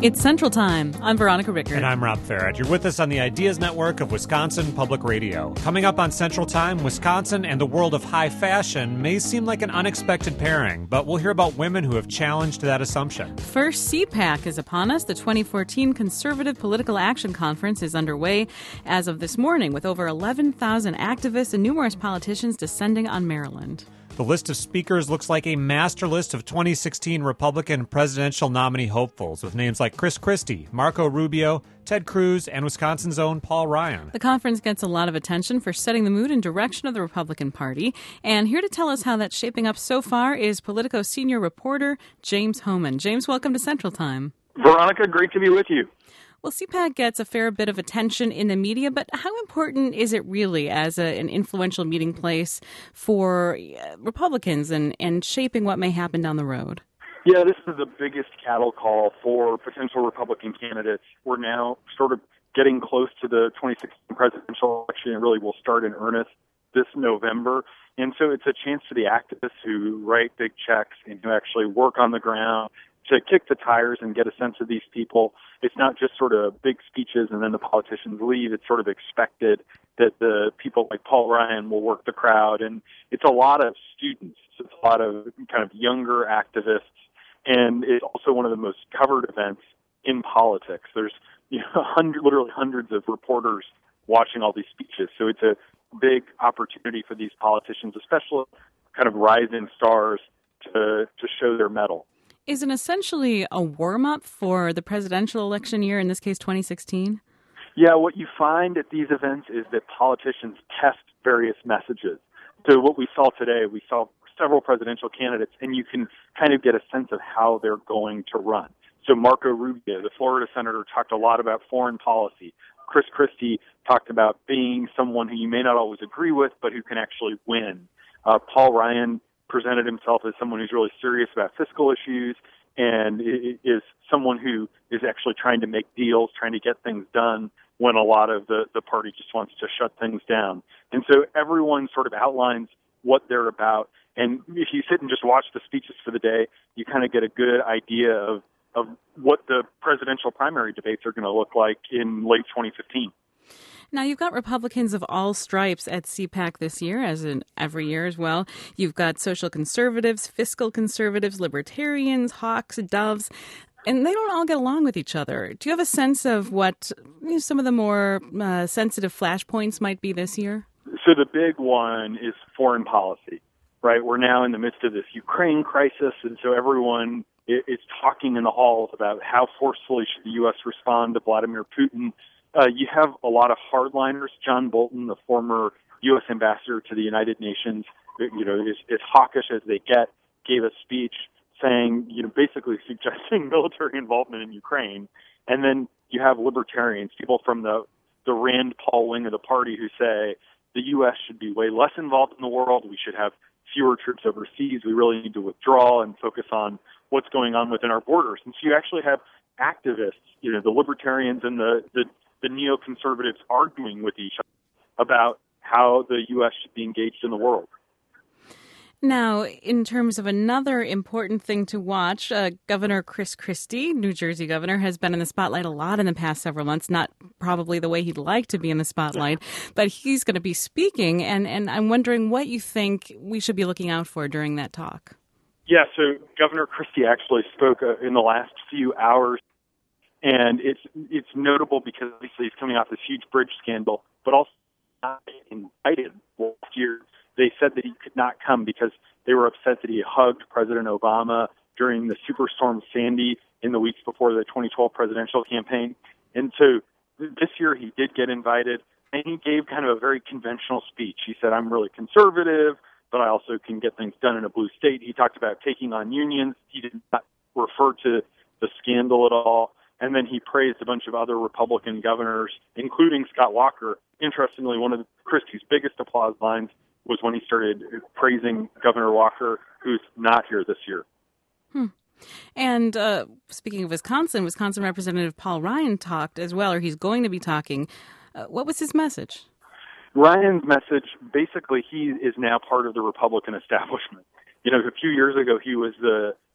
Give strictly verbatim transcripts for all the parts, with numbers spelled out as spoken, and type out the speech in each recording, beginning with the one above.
It's Central Time. I'm Veronica Rickert. And I'm Rob Farad. You're with us on the Ideas Network of Wisconsin Public Radio. Coming up on Central Time, Wisconsin and the world of high fashion may seem like an unexpected pairing, but we'll hear about women who have challenged that assumption. First, C PAC is upon us. The twenty fourteen Conservative Political Action Conference is underway as of this morning, with over eleven thousand activists and numerous politicians descending on Maryland. The list of speakers looks like a master list of twenty sixteen Republican presidential nominee hopefuls, with names like Chris Christie, Marco Rubio, Ted Cruz, and Wisconsin's own Paul Ryan. The conference gets a lot of attention for setting the mood and direction of the Republican Party. And here to tell us how that's shaping up so far is Politico senior reporter James Hohmann. James, welcome to Central Time. Veronica, great to be with you. Well, C PAC gets a fair bit of attention in the media, but how important is it really as a, an influential meeting place for Republicans and, and shaping what may happen down the road? Yeah, this is the biggest cattle call for potential Republican candidates. We're now sort of getting close to the twenty sixteen presidential election. It really will start in earnest this November. And so it's a chance for the activists who write big checks and who actually work on the ground to kick the tires and get a sense of these people. It's not just sort of big speeches and then the politicians leave. It's sort of expected that the people like Paul Ryan will work the crowd. And it's a lot of students. It's a lot of kind of younger activists. And it's also one of the most covered events in politics. There's you know, hundred, literally hundreds of reporters watching all these speeches. So it's a big opportunity for these politicians, especially kind of rising stars, to to show their mettle. Is it essentially a warm-up for the presidential election year, in this case twenty sixteen? Yeah, what you find at these events is that politicians test various messages. So what we saw today, we saw several presidential candidates, and you can kind of get a sense of how they're going to run. So Marco Rubio, the Florida senator, talked a lot about foreign policy. Chris Christie talked about being someone who you may not always agree with, but who can actually win. Uh, Paul Ryan presented himself as someone who's really serious about fiscal issues and is someone who is actually trying to make deals, trying to get things done when a lot of the, the party just wants to shut things down. And so everyone sort of outlines what they're about. And if you sit and just watch the speeches for the day, you kind of get a good idea of, of what the presidential primary debates are going to look like in late twenty fifteen. Now, you've got Republicans of all stripes at C PAC this year, as in every year as well. You've got social conservatives, fiscal conservatives, libertarians, hawks, doves, and they don't all get along with each other. Do you have a sense of what you know, some of the more uh, sensitive flashpoints might be this year? So the big one is foreign policy, right? We're now in the midst of this Ukraine crisis, and so everyone is talking in the halls about how forcefully should the U S respond to Vladimir Putin. Uh, you have a lot of hardliners. John Bolton, the former U S ambassador to the United Nations, you know, is as hawkish as they get, gave a speech saying, you know, basically suggesting military involvement in Ukraine. And then you have libertarians, people from the, the Rand Paul wing of the party who say the U S should be way less involved in the world. We should have fewer troops overseas. We really need to withdraw and focus on what's going on within our borders. And so you actually have activists, you know, the libertarians and the, the the neoconservatives arguing with each other about how the U S should be engaged in the world. Now, in terms of another important thing to watch, uh, Governor Chris Christie, New Jersey governor, has been in the spotlight a lot in the past several months, not probably the way he'd like to be in the spotlight, but he's going to be speaking, and, and I'm wondering what you think we should be looking out for during that talk. Yeah, so Governor Christie actually spoke uh, in the last few hours. And it's it's notable because obviously he's coming off this huge bridge scandal, but also indicted last year. They said that he could not come because they were upset that he hugged President Obama during the Superstorm Sandy in the weeks before the twenty twelve presidential campaign. And so this year he did get invited, and he gave kind of a very conventional speech. He said, I'm really conservative, but I also can get things done in a blue state. He talked about taking on unions. He did not refer to the scandal at all. And then he praised a bunch of other Republican governors, including Scott Walker. Interestingly, one of Christie's biggest applause lines was when he started praising Governor Walker, who's not here this year. Hmm. And uh, speaking of Wisconsin, Wisconsin Representative Paul Ryan talked as well, or he's going to be talking. Uh, what was his message? Ryan's message, basically, he is now part of the Republican establishment. You know, a few years ago, he was the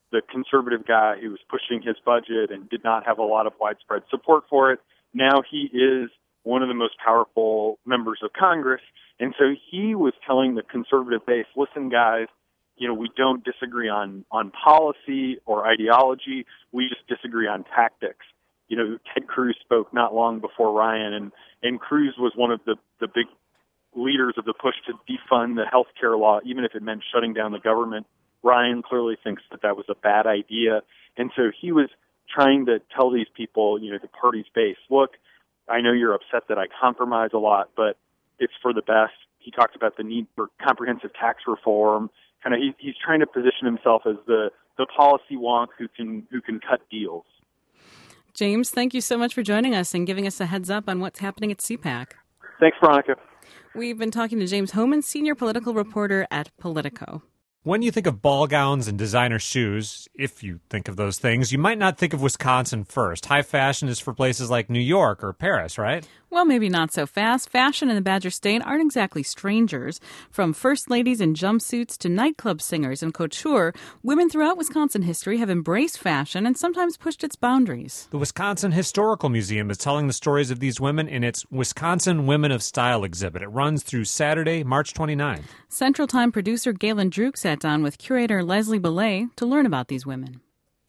the conservative guy who was pushing his budget and did not have a lot of widespread support for it. Now he is one of the most powerful members of Congress. And so he was telling the conservative base, listen, guys, you know, we don't disagree on, on policy or ideology. We just disagree on tactics. You know, Ted Cruz spoke not long before Ryan, and, and Cruz was one of the, the big leaders of the push to defund the health care law, even if it meant shutting down the government. Ryan clearly thinks that that was a bad idea. And so he was trying to tell these people, you know, the party's base, look, I know you're upset that I compromise a lot, but it's for the best. He talked about the need for comprehensive tax reform. Kind of, he, he's trying to position himself as the, the policy wonk who can who can cut deals. James, thank you so much for joining us and giving us a heads up on what's happening at C PAC. Thanks, Veronica. We've been talking to James Hohmann, senior political reporter at Politico. When you think of ball gowns and designer shoes, if you think of those things, you might not think of Wisconsin first. High fashion is for places like New York or Paris, right? Well, maybe not so fast. Fashion in the Badger State aren't exactly strangers. From first ladies in jumpsuits to nightclub singers and couture, women throughout Wisconsin history have embraced fashion and sometimes pushed its boundaries. The Wisconsin Historical Museum is telling the stories of these women in its Wisconsin Women of Style exhibit. It runs through Saturday, March twenty-ninth. Central Time producer Galen Druk sat down with curator Leslie Belay to learn about these women.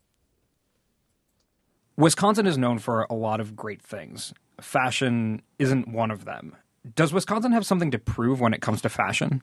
Wisconsin is known for a lot of great things. Fashion isn't one of them. Does Wisconsin have something to prove when it comes to fashion?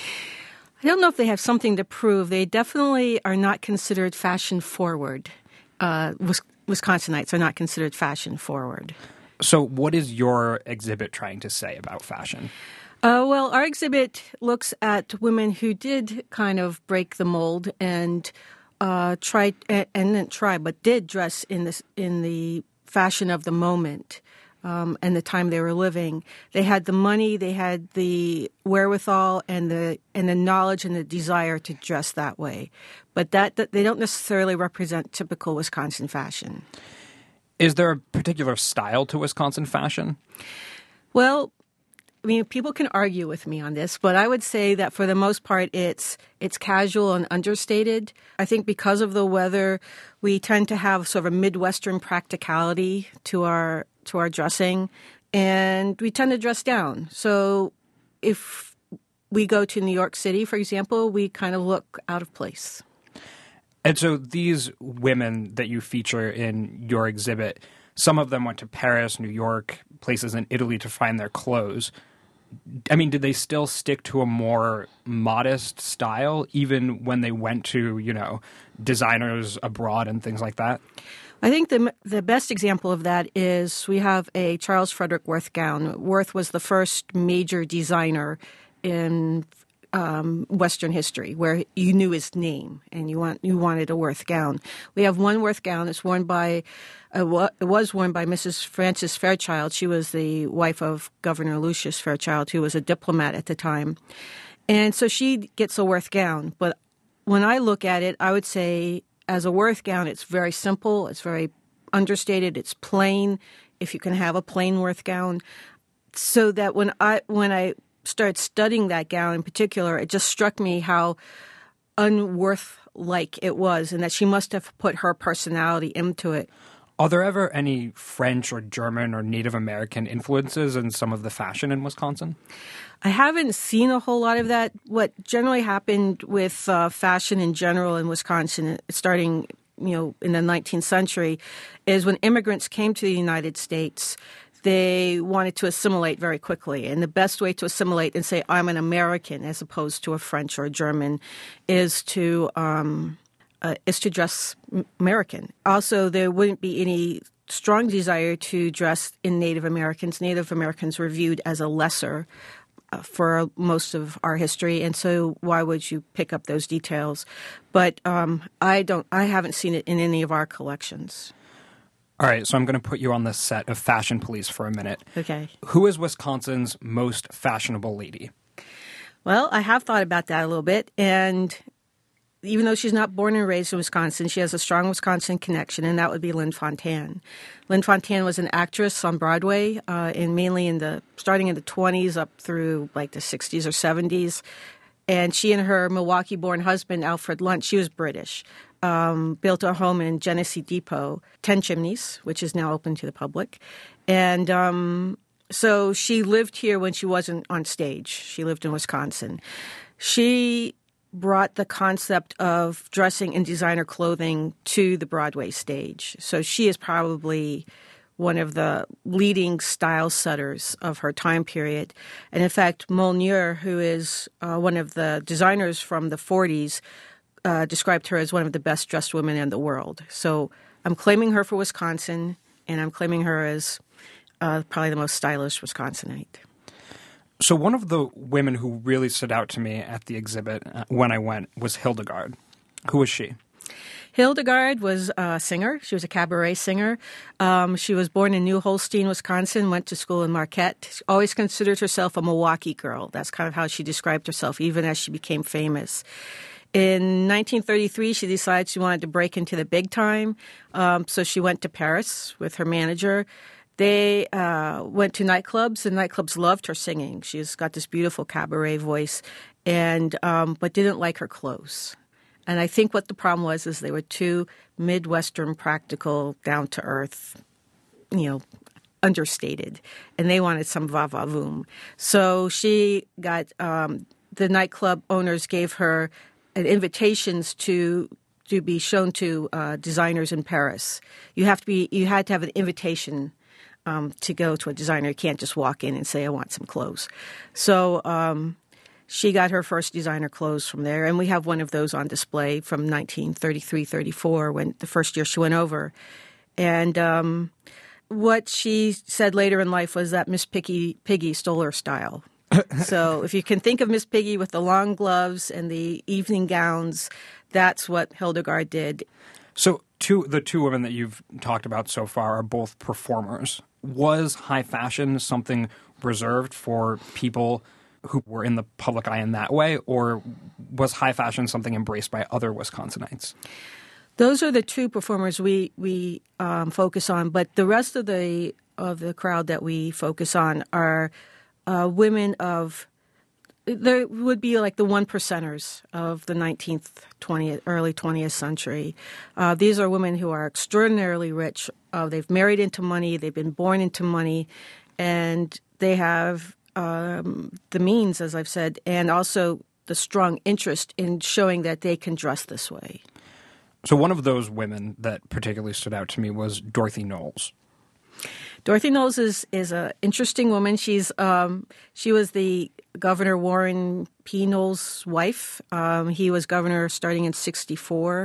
I don't know if they have something to prove. They definitely are not considered fashion forward. Uh, Wisconsinites are not considered fashion forward. So what is your exhibit trying to say about fashion? Uh, well, our exhibit looks at women who did kind of break the mold and uh, try and, and didn't try, but did dress in this in the fashion of the moment um, and the time they were living. They had the money, they had the wherewithal, and the and the knowledge and the desire to dress that way. But that, that they don't necessarily represent typical Wisconsin fashion. Is there a particular style to Wisconsin fashion? Well, I mean, people can argue with me on this, but I would say that for the most part, it's it's casual and understated. I think because of the weather, we tend to have sort of a Midwestern practicality to our to our dressing, and we tend to dress down. So if we go to New York City, for example, we kind of look out of place. And so these women that you feature in your exhibit, some of them went to Paris, New York, places in Italy to find their clothes. I mean, did they still stick to a more modest style even when they went to, you know, designers abroad and things like that? I think the the best example of that is we have a Charles Frederick Worth gown. Worth was the first major designer in um, Western history where you knew his name and you want you wanted a Worth gown. We have one Worth gown. It's worn by uh, it was worn by Missus Frances Fairchild. She was the wife of Governor Lucius Fairchild, who was a diplomat at the time, and so she gets a Worth gown. But when I look at it, I would say as a Worth gown, it's very simple. It's very understated. It's plain. If you can have a plain Worth gown, so that when I when I started studying that gown in particular, it just struck me how unworth-like it was and that she must have put her personality into it. Are there ever any French or German or Native American influences in some of the fashion in Wisconsin? I haven't seen a whole lot of that. What generally happened with uh, fashion in general in Wisconsin, starting you know in the nineteenth century, is when immigrants came to the United States, they wanted to assimilate very quickly. And the best way to assimilate and say, I'm an American, as opposed to a French or a German, is to um, uh, is to dress American. Also, there wouldn't be any strong desire to dress in Native Americans. Native Americans were viewed as a lesser uh, for most of our history. And so why would you pick up those details? But um, I don't. I haven't seen it in any of our collections. All right, so I'm going to put you on the set of Fashion Police for a minute. Okay. Who is Wisconsin's most fashionable lady? Well, I have thought about that a little bit, and even though she's not born and raised in Wisconsin, she has a strong Wisconsin connection, and that would be Lynn Fontanne. Lynn Fontanne was an actress on Broadway, uh, and mainly in the starting in the twenties up through like the sixties or seventies. And she and her Milwaukee-born husband, Alfred Lunt, she was British. um, built a home in Genesee Depot, Ten Chimneys, which is now open to the public. And um, so she lived here when she wasn't on stage. She lived in Wisconsin. She brought the concept of dressing in designer clothing to the Broadway stage. So she is probably one of the leading style setters of her time period. And in fact, Molnir, who is uh, one of the designers from the forties, uh, described her as one of the best dressed women in the world. So I'm claiming her for Wisconsin, and I'm claiming her as uh, probably the most stylish Wisconsinite. So one of the women who really stood out to me at the exhibit uh, when I went was Hildegard. Who was she? Hildegard was a singer. She was a cabaret singer. Um, she was born in New Holstein, Wisconsin, went to school in Marquette. She always considered herself a Milwaukee girl. That's kind of how she described herself, even as she became famous. In nineteen thirty-three, she decided she wanted to break into the big time, um, so she went to Paris with her manager. They uh, went to nightclubs, and nightclubs loved her singing. She's got this beautiful cabaret voice, and um, but didn't like her clothes. And I think what the problem was is they were too Midwestern, practical, down-to-earth, you know, understated. And they wanted some va-va-voom. So she got um, – the nightclub owners gave her invitations to to be shown to uh, designers in Paris. You have to be – you had to have an invitation um, to go to a designer. You can't just walk in and say, I want some clothes. So um, – she got her first designer clothes from there, and we have one of those on display from nineteen thirty-three thirty-four, when the first year she went over. And um, what she said later in life was that Miss Piggy, Piggy stole her style. So if you can think of Miss Piggy with the long gloves and the evening gowns, that's what Hildegard did. So two, the two women that you've talked about so far are both performers. Was high fashion something reserved for people who were in the public eye in that way, or was high fashion something embraced by other Wisconsinites? Those are the two performers we we um, focus on, but the rest of the of the crowd that we focus on are uh, women of. There would be like the one percenters of the nineteenth, twentieth, early twentieth century. Uh, these are women who are extraordinarily rich. Uh, they've married into money. They've been born into money, and they have Um, the means, as I've said, and also the strong interest in showing that they can dress this way. So one of those women that particularly stood out to me was Dorothy Knowles. Dorothy Knowles is is an interesting woman. She's um, she was the Governor Warren P. Knowles' wife. Um, he was governor starting in sixty-four.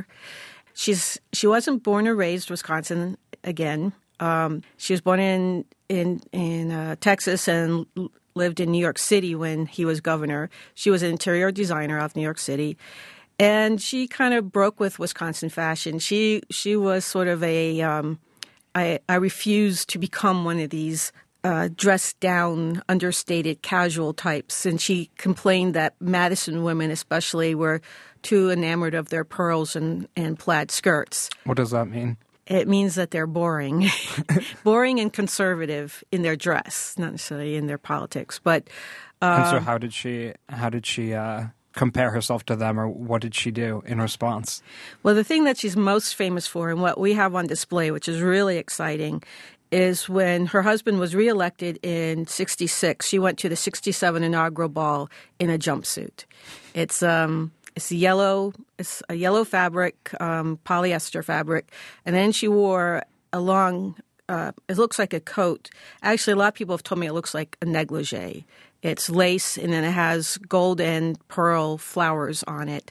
She's she wasn't born or raised Wisconsin again. Um, she was born in in in uh, Texas and lived in New York City when he was governor. She was an interior designer of New York City, and she kind of broke with Wisconsin fashion. She she was sort of a um, I, I refuse to become one of these uh, dressed down, understated, casual types. And she complained that Madison women especially were too enamored of their pearls and, and plaid skirts. What does that mean? It means that they're boring, boring and conservative in their dress, not necessarily in their politics. But uh, and so, how did she? How did she uh, compare herself to them, or what did she do in response? Well, the thing that she's most famous for, and what we have on display, which is really exciting, is when her husband was reelected in sixty-six. She went to the sixty-seven inaugural ball in a jumpsuit. It's um. It's yellow. It's a yellow fabric, um, polyester fabric, and then she wore a long. Uh, it looks like a coat. Actually, a lot of people have told me it looks like a negligee. It's lace, and then it has gold and pearl flowers on it.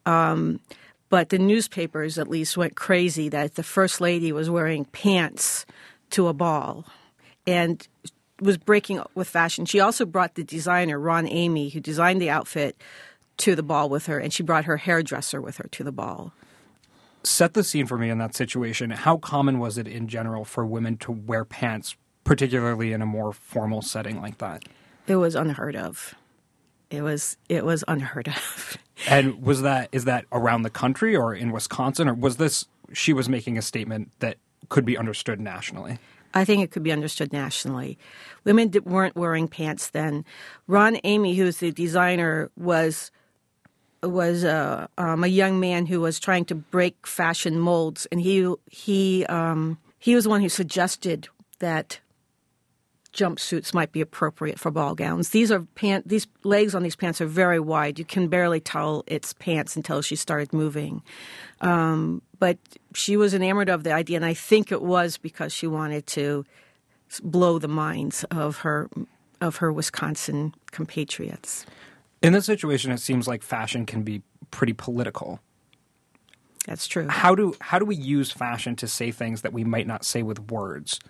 Um, but the newspapers, at least, went crazy that the first lady was wearing pants to a ball, and was breaking with fashion. She also brought the designer Ron Amy, who designed the outfit, to the ball with her, and she brought her hairdresser with her to the ball. Set the scene for me in that situation. How common was it in general for women to wear pants, particularly in a more formal setting like that? It was unheard of. It was it was unheard of. And was that is that around the country or in Wisconsin, or was this she was making a statement that could be understood nationally? I think it could be understood nationally. Women weren't wearing pants then. Ron Amy, who's the designer, was was uh, um, a young man who was trying to break fashion molds, and he he um, he was the one who suggested that jumpsuits might be appropriate for ball gowns. These are pant. These legs on these pants are very wide. You can barely tell it's pants until she started moving. Um, but she was enamored of the idea, and I think it was because she wanted to blow the minds of her of her Wisconsin compatriots. In this situation, it seems like fashion can be pretty political. That's true. How do how do we use fashion to say things that we might not say with words?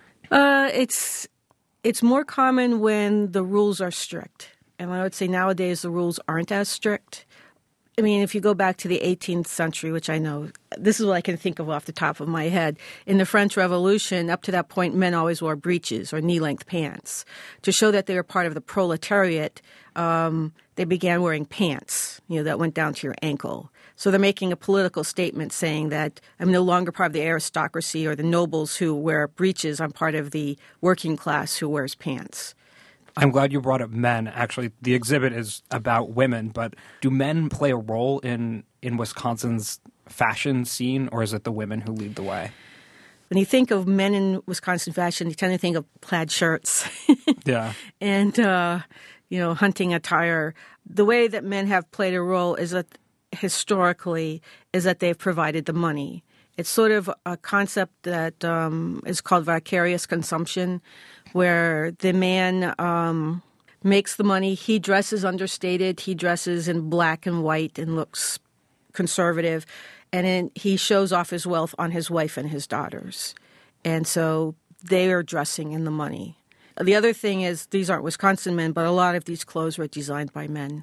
Uh, it's it's more common when the rules are strict, and I would say nowadays the rules aren't as strict. I mean, if you go back to the eighteenth century, which I know, this is what I can think of off the top of my head. In the French Revolution, up to that point, men always wore breeches or knee-length pants. To show that they were part of the proletariat, um, they began wearing pants, you know, that went down to your ankle. So they're making a political statement saying that I'm no longer part of the aristocracy or the nobles who wear breeches. I'm part of the working class who wears pants. I'm glad you brought up men. Actually, the exhibit is about women, but do men play a role in, in Wisconsin's fashion scene, or is it the women who lead the way? When you think of men in Wisconsin fashion, you tend to think of plaid shirts. Yeah. And, uh, you know, hunting attire. The way that men have played a role is that historically is that they've provided the money. It's sort of a concept that um, is called vicarious consumption, where the man um, makes the money. He dresses understated. He dresses in black and white and looks conservative. And then he shows off his wealth on his wife and his daughters. And so they are dressing in the money. The other thing is these aren't Wisconsin men, but a lot of these clothes were designed by men.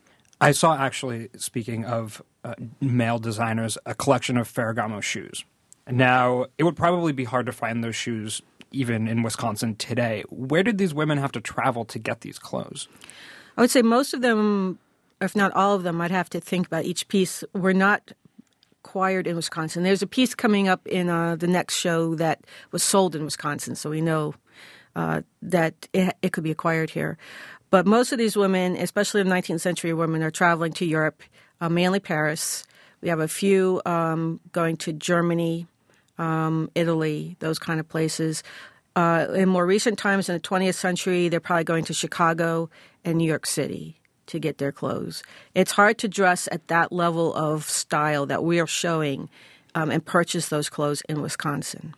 I saw, actually, speaking of uh, male designers, a collection of Ferragamo shoes. Now, it would probably be hard to find those shoes even in Wisconsin today. Where did these women have to travel to get these clothes? I would say most of them, if not all of them, I'd have to think about each piece, were not acquired in Wisconsin. There's a piece coming up in uh, the next show that was sold in Wisconsin, so we know uh, that it, it could be acquired here. But most of these women, especially the nineteenth century women, are traveling to Europe, uh, mainly Paris. We have a few um, going to Germany, um, Italy, those kind of places. Uh, in more recent times, in the twentieth century, they're probably going to Chicago and New York City to get their clothes. It's hard to dress at that level of style that we are showing um, and purchase those clothes in Wisconsin.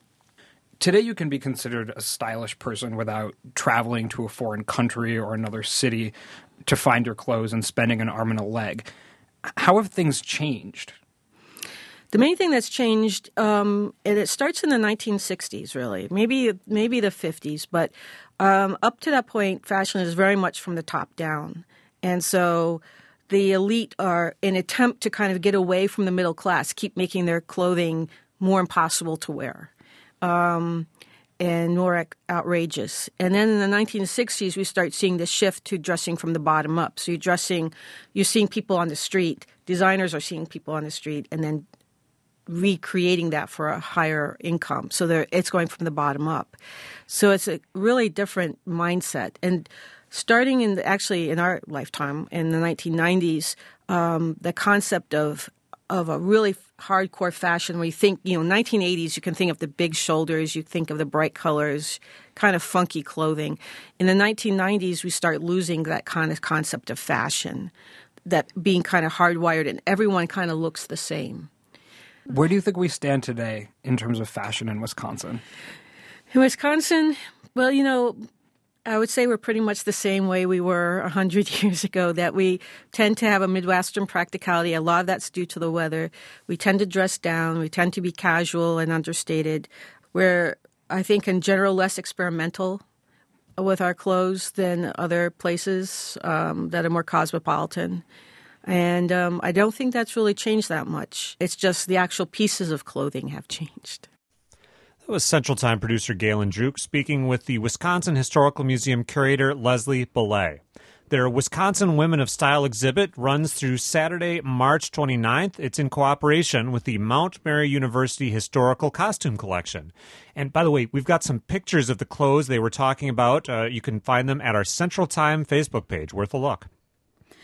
Today you can be considered a stylish person without traveling to a foreign country or another city to find your clothes and spending an arm and a leg. How have things changed? The main thing that's changed, um, and it starts in the nineteen sixties, really, maybe maybe the fifties, but um, up to that point, fashion is very much from the top down. And so the elite are, in an attempt to kind of get away from the middle class, keep making their clothing more impossible to wear. Um, and more outrageous. And then in the nineteen sixties, we start seeing this shift to dressing from the bottom up. So you're dressing, you're seeing people on the street, designers are seeing people on the street, and then recreating that for a higher income. So it's going from the bottom up. So it's a really different mindset. And starting in the, actually in our lifetime, in the nineteen nineties, um, the concept of of a really hardcore fashion where you think, you know, nineteen eighties, you can think of the big shoulders, you think of the bright colors, kind of funky clothing. In the nineteen nineties, we start losing that kind of concept of fashion, that being kind of hardwired, and everyone kind of looks the same. Where do you think we stand today in terms of fashion in Wisconsin? In Wisconsin, well, you know, I would say we're pretty much the same way we were one hundred years ago, that we tend to have a Midwestern practicality. A lot of that's due to the weather. We tend to dress down. We tend to be casual and understated. We're, I think, in general, less experimental with our clothes than other places um, that are more cosmopolitan. And um, I don't think that's really changed that much. It's just the actual pieces of clothing have changed. That was Central Time producer Galen Druk speaking with the Wisconsin Historical Museum curator Leslie Belay. Their Wisconsin Women of Style exhibit runs through Saturday, March twenty-ninth. It's in cooperation with the Mount Mary University Historical Costume Collection. And by the way, we've got some pictures of the clothes they were talking about. Uh, you can find them at our Central Time Facebook page. Worth a look.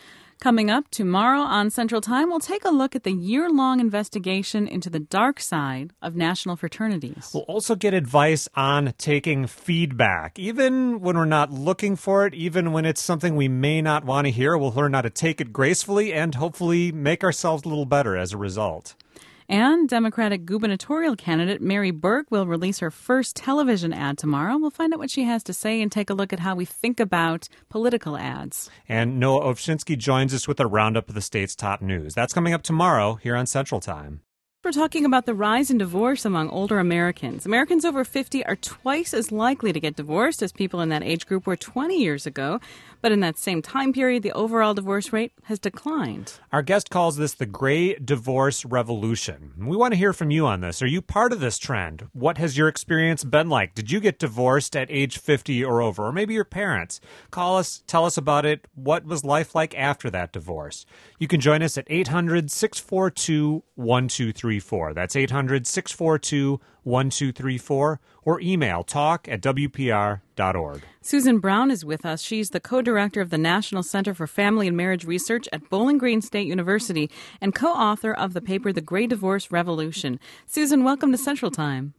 Coming up tomorrow on Central Time, we'll take a look at the year-long investigation into the dark side of national fraternities. We'll also get advice on taking feedback, even when we're not looking for it, even when it's something we may not want to hear. We'll learn how to take it gracefully and hopefully make ourselves a little better as a result. And Democratic gubernatorial candidate Mary Burke will release her first television ad tomorrow. We'll find out what she has to say and take a look at how we think about political ads. And Noah Ovchinsky joins us with a roundup of the state's top news. That's coming up tomorrow here on Central Time. We're talking about the rise in divorce among older Americans. Americans over fifty are twice as likely to get divorced as people in that age group were twenty years ago. But in that same time period, the overall divorce rate has declined. Our guest calls this the Gray Divorce Revolution. We want to hear from you on this. Are you part of this trend? What has your experience been like? Did you get divorced at age fifty or over? Or maybe your parents? Call us, tell us about it. What was life like after that divorce? You can join us at eight hundred, six four two, one two three four. That's eight hundred, six four two, one two three four, or email talk at w p r dot org. Susan Brown is with us. She's the co-director of the National Center for Family and Marriage Research at Bowling Green State University and co-author of the paper The Gray Divorce Revolution. Susan, welcome to Central Time.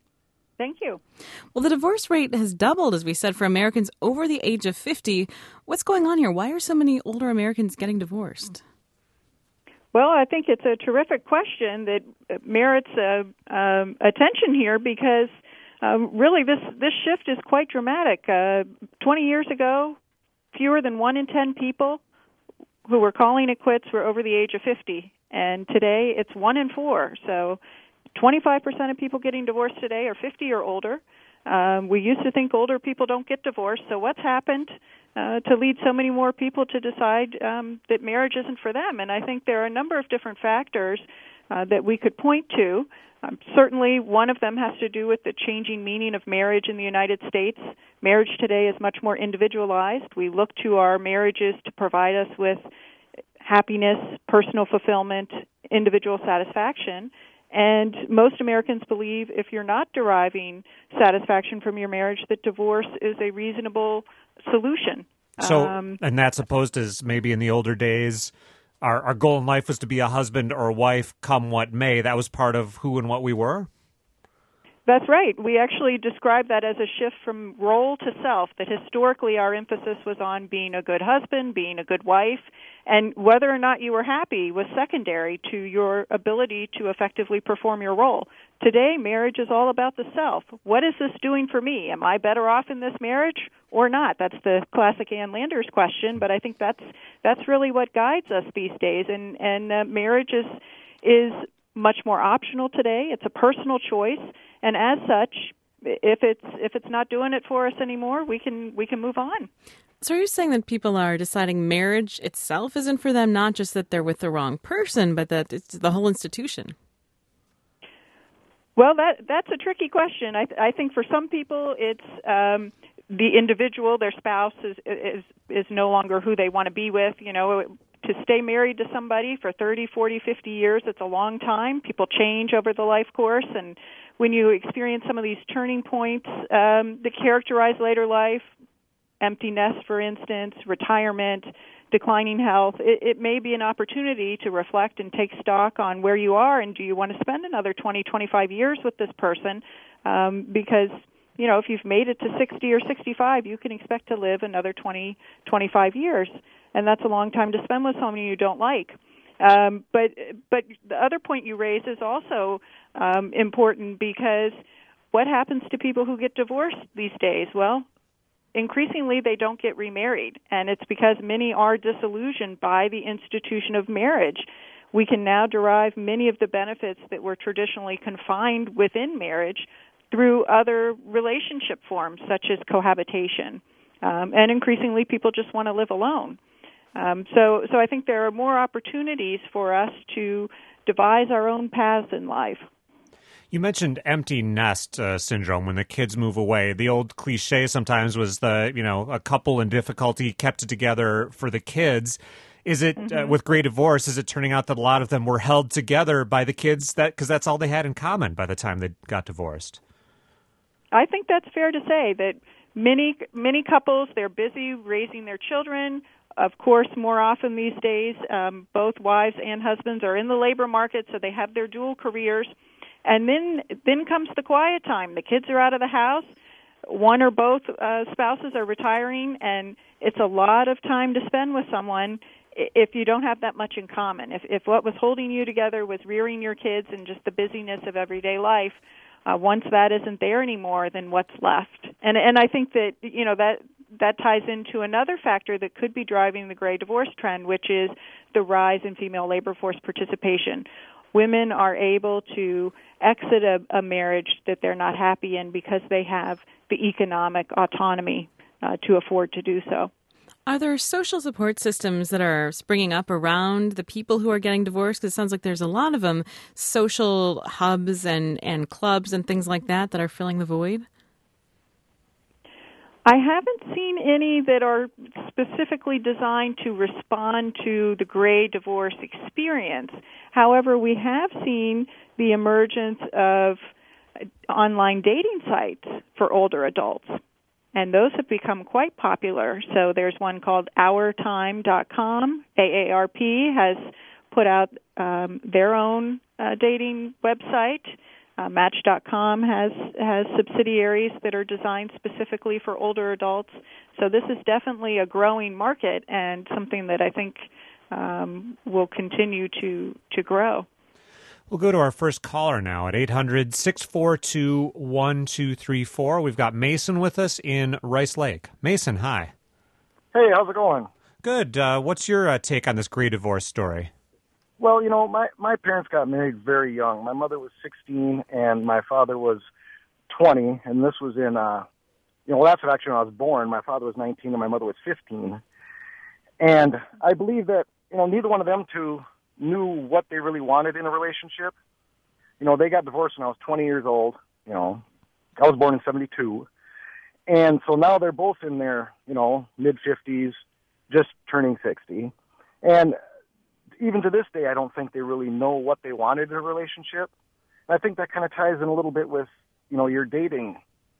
Thank you. Well, the divorce rate has doubled, as we said, for Americans over the age of fifty. What's going on here? Why are so many older Americans getting divorced? Well, I think it's a terrific question that merits uh, um, attention here because uh, really this, this shift is quite dramatic. Uh, twenty years ago, fewer than one in ten people who were calling it quits were over the age of fifty, and today it's one in four. So twenty-five percent of people getting divorced today are fifty or older. Um, we used to think older people don't get divorced, so what's happened uh, to lead so many more people to decide um, that marriage isn't for them? And I think there are a number of different factors uh, that we could point to. Um, certainly one of them has to do with the changing meaning of marriage in the United States. Marriage today is much more individualized. We look to our marriages to provide us with happiness, personal fulfillment, individual satisfaction. And most Americans believe if you're not deriving satisfaction from your marriage, that divorce is a reasonable solution. So, um, and that's opposed as maybe in the older days, our, our goal in life was to be a husband or a wife, come what may. That was part of who and what we were? That's right. We actually describe that as a shift from role to self, that historically our emphasis was on being a good husband, being a good wife, and whether or not you were happy was secondary to your ability to effectively perform your role. Today, marriage is all about the self. What is this doing for me? Am I better off in this marriage or not? That's the classic Ann Landers question, but I think that's that's really what guides us these days. And and uh, marriage is is much more optional today. It's a personal choice. And as such, if it's if it's not doing it for us anymore, we can we can move on. So are you saying that people are deciding marriage itself isn't for them, not just that they're with the wrong person, but that it's the whole institution? Well, that that's a tricky question. I, I think for some people, it's um, the individual, their spouse is, is is no longer who they want to be with. You know, to stay married to somebody for thirty, forty, fifty years, it's a long time. People change over the life course, and when you experience some of these turning points um, that characterize later life, empty nest, for instance, retirement, declining health, it, it may be an opportunity to reflect and take stock on where you are, and do you want to spend another twenty, twenty-five years with this person? Um, because, you know, if you've made it to sixty or sixty-five, you can expect to live another twenty, twenty-five years, and that's a long time to spend with someone you don't like. Um, but but the other point you raise is also um, important, because what happens to people who get divorced these days? Well, increasingly they don't get remarried, and it's because many are disillusioned by the institution of marriage. We can now derive many of the benefits that were traditionally confined within marriage through other relationship forms, such as cohabitation. Um, and increasingly people just want to live alone. Um, so, so I think there are more opportunities for us to devise our own paths in life. You mentioned empty nest uh, syndrome when the kids move away. The old cliche sometimes was the, you know, a couple in difficulty kept it together for the kids. Is it, mm-hmm. uh, with Gray Divorce, is it turning out that a lot of them were held together by the kids, that because that's all they had in common by the time they got divorced? I think that's fair to say that many, many couples, they're busy raising their children, Of course, more often these days, um, both wives and husbands are in the labor market, so they have their dual careers. And then then comes the quiet time. The kids are out of the house. One or both uh, spouses are retiring, and it's a lot of time to spend with someone if you don't have that much in common. If, if what was holding you together was rearing your kids and just the busyness of everyday life, uh, once that isn't there anymore, then what's left? And and I think that, you know, that that ties into another factor that could be driving the gray divorce trend, which is the rise in female labor force participation. Women are able to exit a, a marriage that they're not happy in because they have the economic autonomy uh, to afford to do so. Are there social support systems that are springing up around the people who are getting divorced? Because it sounds like there's a lot of them, social hubs and, and clubs and things like that that are filling the void. I haven't seen any that are specifically designed to respond to the gray divorce experience. However, we have seen the emergence of online dating sites for older adults, and those have become quite popular. So there's one called our time dot com. A A R P has put out um, their own uh, dating website. Uh, Match dot com has has subsidiaries that are designed specifically for older adults. So this is definitely a growing market and something that I think um, will continue to, to grow. We'll go to our first caller now at eight hundred, six four two, one two three four. We've got Mason with us in Rice Lake. Mason, hi. Hey, how's it going? Good. Uh, what's your uh, take on this gray divorce story? Well, you know, my, my parents got married very young. My mother was sixteen and my father was twenty, and this was in, uh, you know, well, that's actually when I was born. My father was nineteen and my mother was fifteen. And I believe that, you know, neither one of them two knew what they really wanted in a relationship. You know, they got divorced when I was twenty years old. You know, I was born in seventy-two. And so now they're both in their, you know, mid-fifties, just turning sixty. And even to this day, I don't think they really know what they wanted in a relationship. And I think that kind of ties in a little bit with, you know, your dating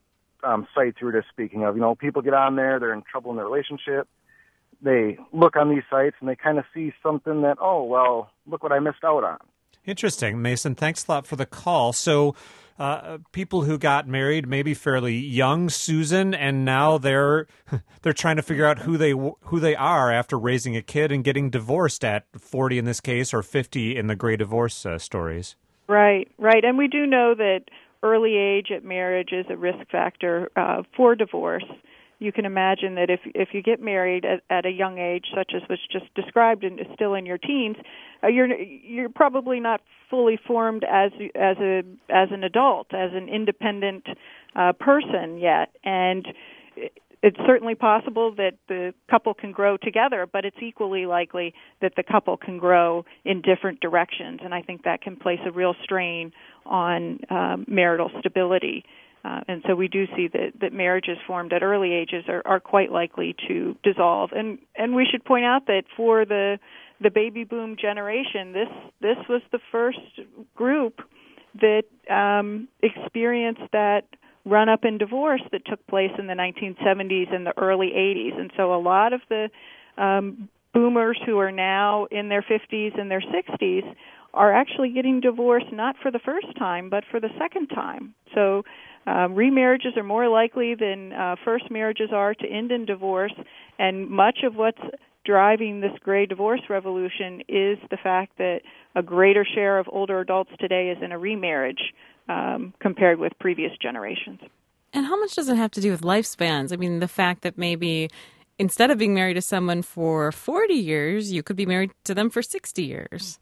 um, sites you were just speaking of. You know, people get on there, they're in trouble in their relationship. They look on these sites and they kind of see something that, oh, well, look what I missed out on. Interesting, Mason. Thanks a lot for the call. So uh, people who got married maybe fairly young, Susan, and now they're they're trying to figure out who they who they are after raising a kid and getting divorced at forty in this case, or fifty in the gray divorce uh, stories. Right, right. And we do know that early age at marriage is a risk factor uh, for divorce. You can imagine that if if you get married at, at a young age, such as was just described, and is still in your teens, uh, you're you're probably not fully formed as as a as an adult, as an independent uh, person yet, and it's certainly possible that the couple can grow together, but it's equally likely that the couple can grow in different directions, and I think that can place a real strain on um, marital stability. Uh, and so we do see that, that marriages formed at early ages are, are quite likely to dissolve. And and we should point out that for the the baby boom generation, this this was the first group that um, experienced that run-up in divorce that took place in the nineteen seventies and the early eighties. And so a lot of the um, boomers who are now in their fifties and their sixties are actually getting divorced not for the first time, but for the second time. So Um, remarriages are more likely than uh, first marriages are to end in divorce, and much of what's driving this gray divorce revolution is the fact that a greater share of older adults today is in a remarriage um, compared with previous generations. And how much does it have to do with lifespans? I mean, the fact that maybe instead of being married to someone for forty years, you could be married to them for sixty years.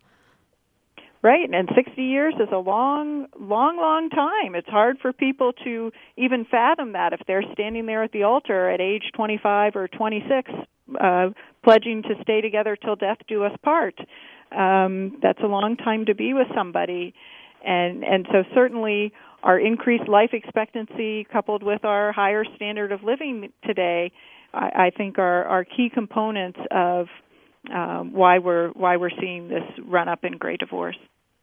Right, and sixty years is a long, long, long time. It's hard for people to even fathom that if they're standing there at the altar at age twenty-five or twenty-six, uh, pledging to stay together till death do us part. Um, that's a long time to be with somebody. And, and so certainly our increased life expectancy coupled with our higher standard of living today, I, I think are, are key components of Um, why we're why we're seeing this run up in gray divorce.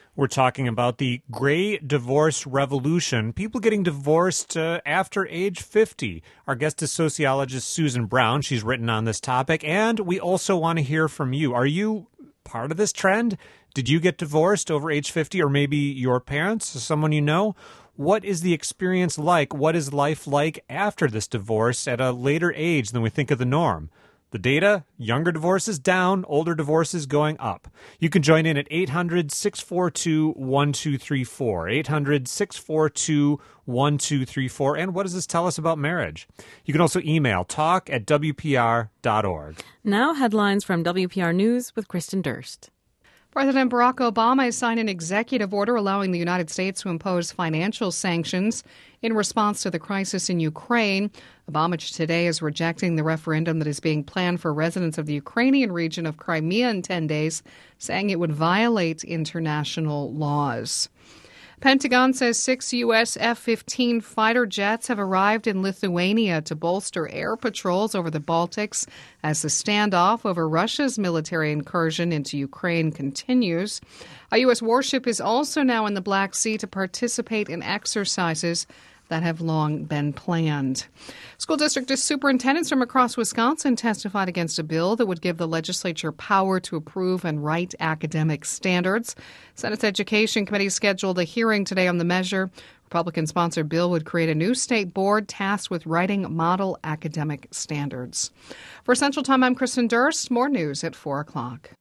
We're talking about the gray divorce revolution, people getting divorced uh, after age fifty. Our guest is sociologist Susan Brown. She's written on this topic. And we also want to hear from you. Are you part of this trend? Did you get divorced over age fifty, or maybe your parents, or someone you know? What is the experience like? What is life like after this divorce at a later age than we think of the norm? The data, younger divorces down, older divorces going up. You can join in at eight hundred, six four two, one two three four, eight hundred, six four two, one two three four. And what does this tell us about marriage? You can also email talk at W P R dot org. Now, headlines from W P R News with Kristen Durst. President Barack Obama has signed an executive order allowing the United States to impose financial sanctions in response to the crisis in Ukraine. Obama today is rejecting the referendum that is being planned for residents of the Ukrainian region of Crimea in ten days, saying it would violate international laws. Pentagon says six U S F fifteen fighter jets have arrived in Lithuania to bolster air patrols over the Baltics as the standoff over Russia's military incursion into Ukraine continues. A U S warship is also now in the Black Sea to participate in exercises that have long been planned. School district superintendents from across Wisconsin testified against a bill that would give the legislature power to approve and write academic standards. Senate's Education Committee scheduled a hearing today on the measure. Republican-sponsored bill would create a new state board tasked with writing model academic standards. For Central Time, I'm Kristen Durst. More news at four o'clock.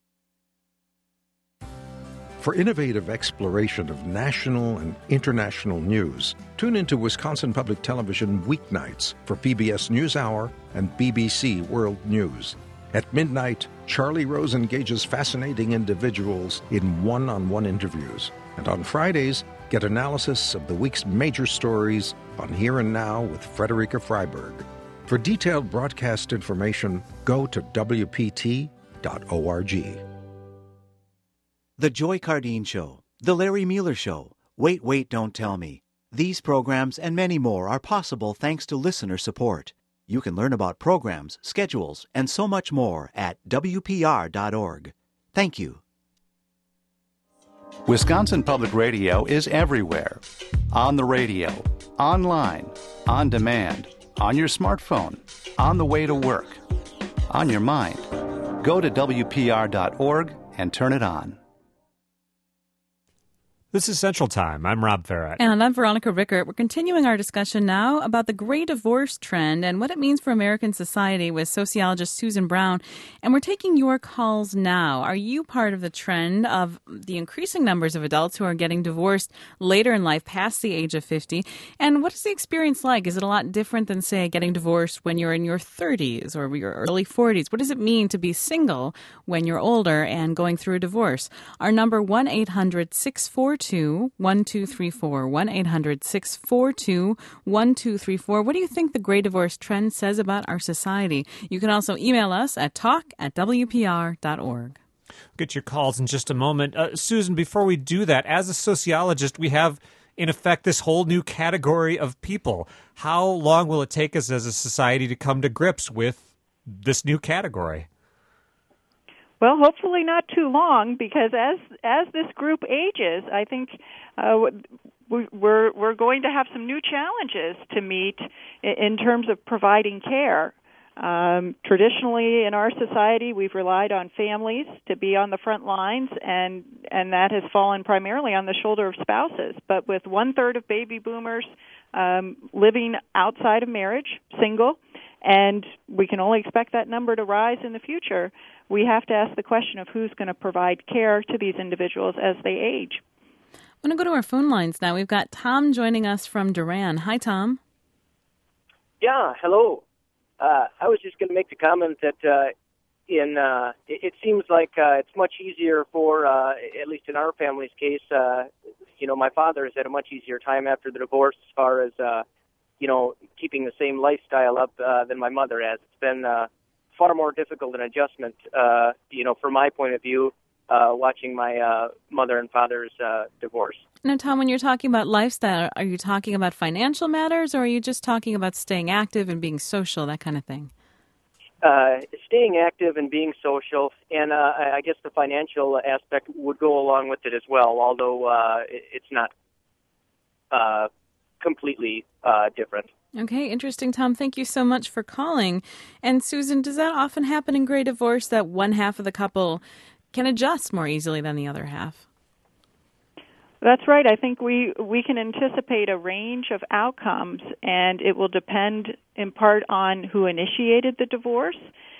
For innovative exploration of national and international news, tune into Wisconsin Public Television weeknights for P B S NewsHour and B B C World News. At midnight, Charlie Rose engages fascinating individuals in one-on-one interviews. And on Fridays, get analysis of the week's major stories on Here and Now with Frederica Freiberg. For detailed broadcast information, go to W P T dot org. The Joy Cardine Show, The Larry Mueller Show, Wait, Wait, Don't Tell Me. These programs and many more are possible thanks to listener support. You can learn about programs, schedules, and so much more at W P R dot org. Thank you. Wisconsin Public Radio is everywhere. On the radio, online, on demand, on your smartphone, on the way to work, on your mind. Go to W P R dot org and turn it on. This is Central Time. I'm Rob Farrett. And I'm Veronica Rickert. We're continuing our discussion now about the gray divorce trend and what it means for American society with sociologist Susan Brown. And we're taking your calls now. Are you part of the trend of the increasing numbers of adults who are getting divorced later in life, past the age of fifty? And what is the experience like? Is it a lot different than, say, getting divorced when you're in your thirties or your early forties? What does it mean to be single when you're older and going through a divorce? Our number, one eight hundred six four two one two three four, one eight hundred six four two one two three four. What do you think the gray divorce trend says about our society? You can also email us at talk at W P R dot org. Get your calls in just a moment. Uh, Susan, before we do that, as a sociologist, we have, in effect, this whole new category of people. How long will it take us as a society to come to grips with this new category? Well, hopefully not too long, because as as this group ages, I think uh, we're we're going to have some new challenges to meet in terms of providing care. Um, traditionally, in our society, we've relied on families to be on the front lines, and and that has fallen primarily on the shoulder of spouses. But with one third of baby boomers um, living outside of marriage, single, and we can only expect that number to rise in the future, we have to ask the question of who's going to provide care to these individuals as they age. I'm going to go to our phone lines now. We've got Tom joining us from Duran. Hi, Tom. Yeah, hello. Uh, I was just going to make the comment that uh, in uh, it, it seems like uh, it's much easier for, uh, at least in our family's case, uh, you know, my father has had a much easier time after the divorce as far as, uh, you know, keeping the same lifestyle up uh, than my mother has. It's been uh, far more difficult an adjustment, uh, you know, from my point of view, uh, watching my uh, mother and father's uh, divorce. Now, Tom, when you're talking about lifestyle, are you talking about financial matters, or are you just talking about staying active and being social, that kind of thing? uh, staying active and being social, and uh, I guess the financial aspect would go along with it as well, although uh, it's not uh, completely uh, different. Okay, interesting, Tom. Thank you so much for calling. And Susan, does that often happen in gray divorce, that one half of the couple can adjust more easily than the other half? That's right. I think we, we can anticipate a range of outcomes, and it will depend in part on who initiated the divorce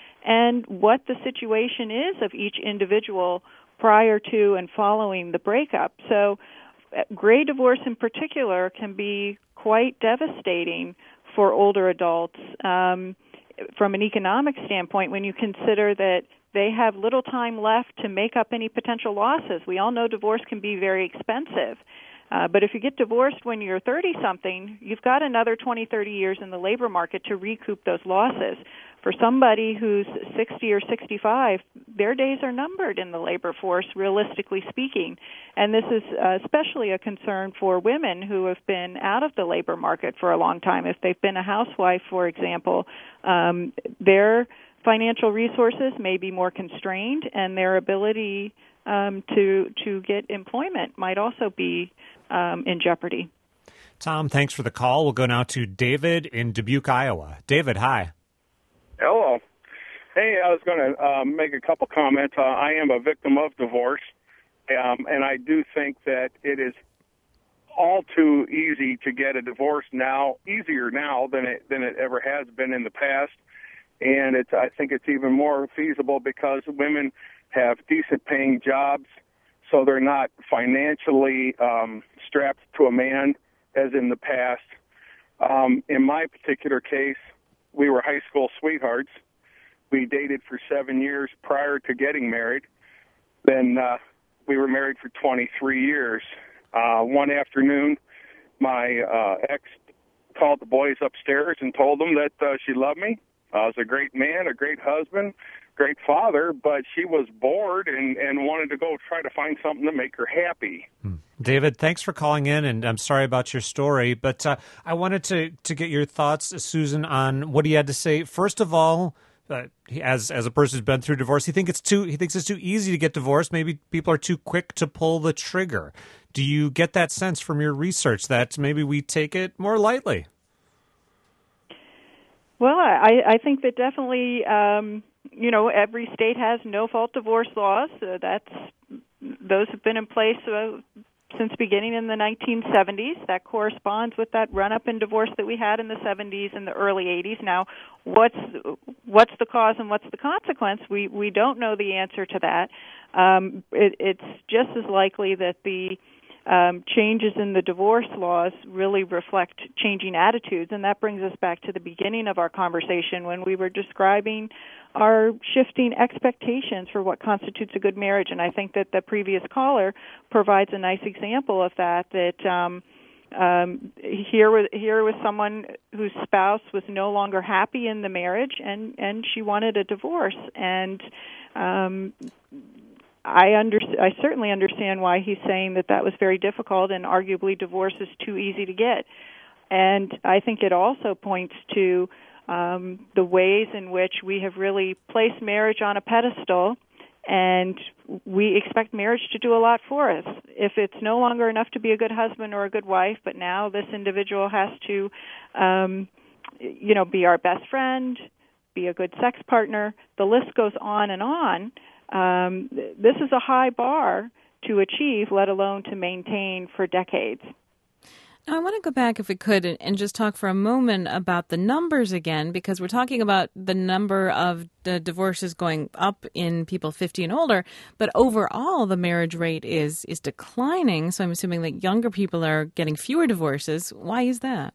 and what the situation is of each individual prior to and following the breakup. So gray divorce in particular can be quite devastating for older adults um, from an economic standpoint when you consider that they have little time left to make up any potential losses. We all know divorce can be very expensive. Uh, but if you get divorced when you're thirty-something, you've got another twenty, thirty years in the labor market to recoup those losses. For somebody who's sixty or sixty-five, their days are numbered in the labor force, realistically speaking. And this is uh, especially a concern for women who have been out of the labor market for a long time. If they've been a housewife, for example, um, their financial resources may be more constrained, and their ability um, to to get employment might also be um, in jeopardy. Tom, thanks for the call. We'll go now to David in Dubuque, Iowa. David, hi. Hello. Hey, I was going to uh, make a couple comments. Uh, I am a victim of divorce, um, and I do think that it is all too easy to get a divorce now, easier now than it than it ever has been in the past. And it's I think it's even more feasible because women have decent paying jobs, so they're not financially um, strapped to a man as in the past. Um, in my particular case, we were high school sweethearts. We dated for seven years prior to getting married. Then uh, we were married for twenty-three years. Uh, one afternoon, my uh, ex called the boys upstairs and told them that uh, she loved me. I was a great man, a great husband, great father, but she was bored and, and wanted to go try to find something to make her happy. Hmm. David, thanks for calling in, and I'm sorry about your story, but uh, I wanted to, to get your thoughts, Susan, on what he had to say. First of all, uh, he, as as a person who's been through divorce, he think it's too he thinks it's too easy to get divorced. Maybe people are too quick to pull the trigger. Do you get that sense from your research that maybe we take it more lightly? Well, I, I think that definitely, um, you know, every state has no-fault divorce laws. Uh, that's those have been in place uh, since beginning in the nineteen seventies. That corresponds with that run-up in divorce that we had in the seventies and the early eighties. Now, what's what's the cause and what's the consequence? We we don't know the answer to that. Um, it, it's just as likely that the Um, changes in the divorce laws really reflect changing attitudes, and that brings us back to the beginning of our conversation when we were describing our shifting expectations for what constitutes a good marriage. And I think that the previous caller provides a nice example of that, that um, um, here, was, here was someone whose spouse was no longer happy in the marriage, and, and she wanted a divorce. And um I under, I certainly understand why he's saying that that was very difficult, and arguably divorce is too easy to get. And I think it also points to um, the ways in which we have really placed marriage on a pedestal, and we expect marriage to do a lot for us. If it's no longer enough to be a good husband or a good wife, but now this individual has to, um, you know, be our best friend, be a good sex partner, the list goes on and on. Um, this is a high bar to achieve, let alone to maintain for decades. Now, I want to go back, if we could, and just talk for a moment about the numbers again, because we're talking about the number of the divorces going up in people fifty and older, but overall the marriage rate is, is declining, so I'm assuming that younger people are getting fewer divorces. Why is that?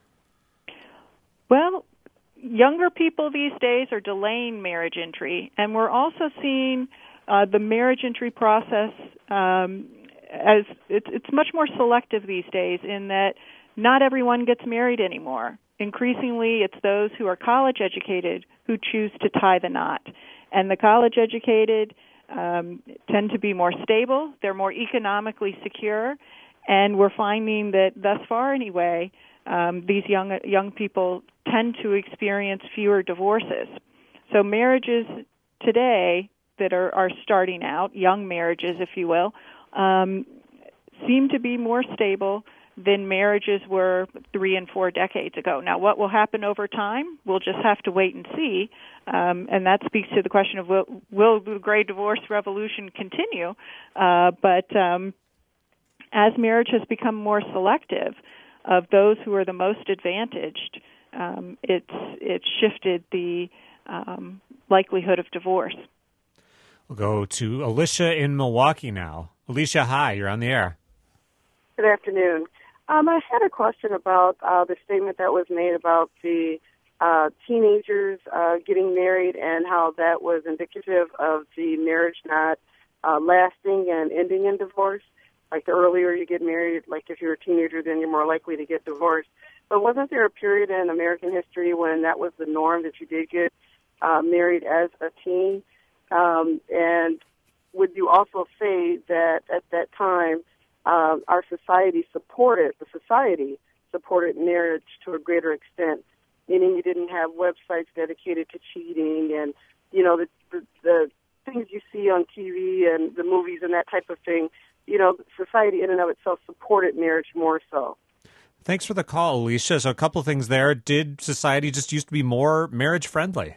Well, younger people these days are delaying marriage entry, and we're also seeing uh, the marriage entry process um, as it's, it's much more selective these days in that not everyone gets married anymore. Increasingly, it's those who are college educated who choose to tie the knot, and the college educated um, tend to be more stable, they're more economically secure, and we're finding that thus far anyway, Um, these young young people tend to experience fewer divorces. So marriages today that are, are starting out, young marriages, if you will, um, seem to be more stable than marriages were three and four decades ago. Now, what will happen over time? We'll just have to wait and see. Um, and that speaks to the question of will, will the Gray Divorce Revolution continue? Uh, but um, as marriage has become more selective of those who are the most advantaged, um, it's it's shifted the um, likelihood of divorce. We'll go to Alicia in Milwaukee now. Alicia, hi, you're on the air. Good afternoon. Um, I had a question about uh, the statement that was made about the uh, teenagers uh, getting married and how that was indicative of the marriage not uh, lasting and ending in divorce. Like the earlier you get married, like if you're a teenager, then you're more likely to get divorced. But wasn't there a period in American history when that was the norm, that you did get uh, married as a teen? Um, and would you also say that at that time, Uh, our society supported, the society supported marriage to a greater extent, meaning you didn't have websites dedicated to cheating and, you know, the, the, the things you see on T V and the movies and that type of thing. You know, society in and of itself supported marriage more so. Thanks for the call, Alicia. So a couple of things there. Did society just used to be more marriage-friendly?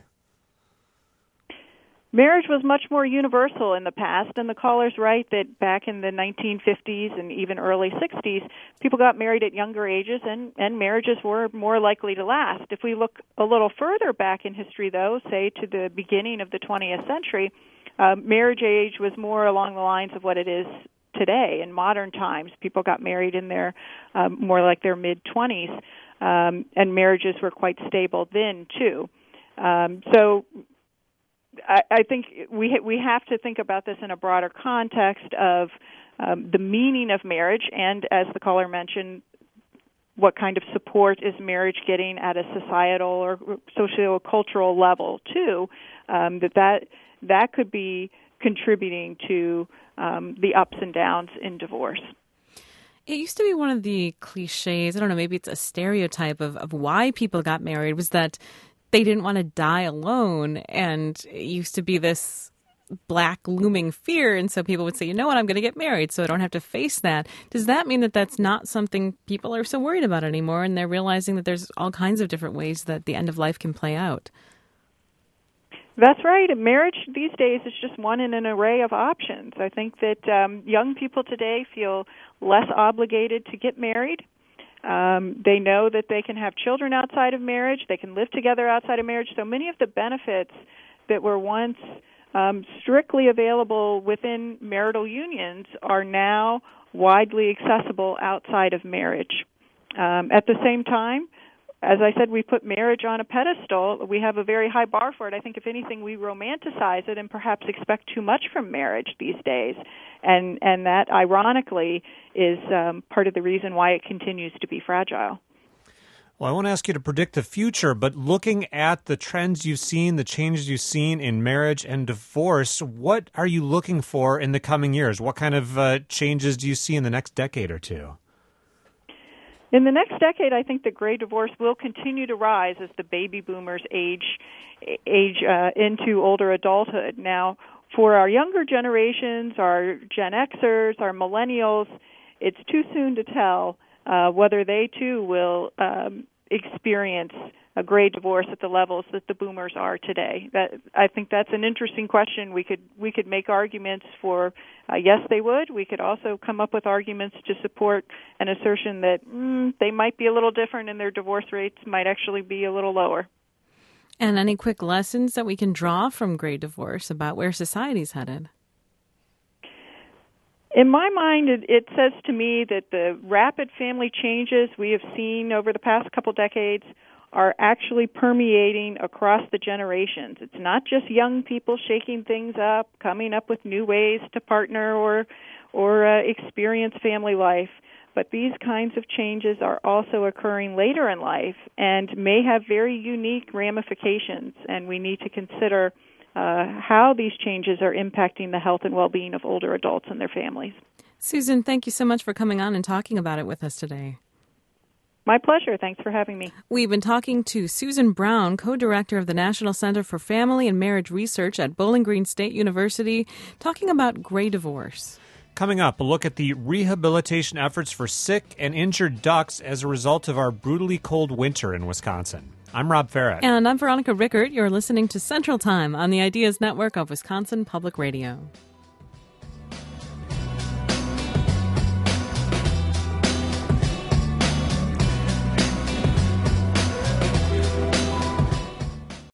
Marriage was much more universal in the past, and the caller's right that back in the nineteen fifties and even early sixties, people got married at younger ages, and, and marriages were more likely to last. If we look a little further back in history, though, say to the beginning of the twentieth century, uh, marriage age was more along the lines of what it is today. In modern times, people got married in their um, more like their mid-twenties, um, and marriages were quite stable then, too. Um, so I, I think we we have to think about this in a broader context of um, the meaning of marriage, and as the caller mentioned, what kind of support is marriage getting at a societal or socio-cultural level too? Um, that that that could be contributing to um, the ups and downs in divorce. It used to be one of the cliches, I don't know, maybe it's a stereotype of, of why people got married, was that they didn't want to die alone, and it used to be this black looming fear, and so people would say, you know what, I'm going to get married so I don't have to face that. Does that mean that that's not something people are so worried about anymore, and they're realizing that there's all kinds of different ways that the end of life can play out? That's right. Marriage these days is just one in an array of options. I think that um, young people today feel less obligated to get married. Um, they know that they can have children outside of marriage. They can live together outside of marriage. So many of the benefits that were once um, strictly available within marital unions are now widely accessible outside of marriage. Um, at the same time, as I said, we put marriage on a pedestal. We have a very high bar for it. I think, if anything, we romanticize it and perhaps expect too much from marriage these days. And and that, ironically, is um, part of the reason why it continues to be fragile. Well, I won't ask you to predict the future, but looking at the trends you've seen, the changes you've seen in marriage and divorce, what are you looking for in the coming years? What kind of uh, changes do you see in the next decade or two? In the next decade, I think the gray divorce will continue to rise as the baby boomers age age uh, into older adulthood. Now, for our younger generations, our Gen Xers, our millennials, it's too soon to tell uh, whether they too will um, experience a gray divorce at the levels that the boomers are today. That I think that's an interesting question. We could we could make arguments for uh, yes, they would. We could also come up with arguments to support an assertion that mm, they might be a little different and their divorce rates might actually be a little lower. And any quick lessons that we can draw from gray divorce about where society's headed? In my mind, it, it says to me that the rapid family changes we have seen over the past couple decades are actually permeating across the generations. It's not just young people shaking things up, coming up with new ways to partner or or uh, experience family life, but these kinds of changes are also occurring later in life and may have very unique ramifications, and we need to consider uh, how these changes are impacting the health and well-being of older adults and their families. Susan, thank you so much for coming on and talking about it with us today. My pleasure. Thanks for having me. We've been talking to Susan Brown, co-director of the National Center for Family and Marriage Research at Bowling Green State University, talking about gray divorce. Coming up, a look at the rehabilitation efforts for sick and injured ducks as a result of our brutally cold winter in Wisconsin. I'm Rob Farrett. And I'm Veronica Rickert. You're listening to Central Time on the Ideas Network of Wisconsin Public Radio.